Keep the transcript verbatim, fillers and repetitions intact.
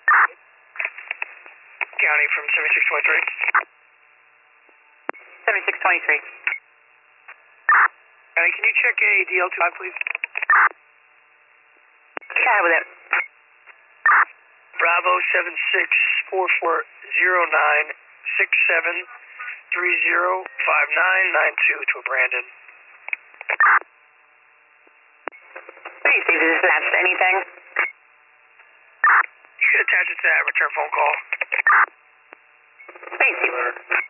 County from seventy-six twenty-three. seventy-six twenty-three. County, can you check a D L two five, please? Yeah, with it. Bravo seven six four four zero nine six seven three zero five nine nine two to a Brandon. Hey, Steve, is this attached to anything? You can attach it to that return phone call. Hey, Steve.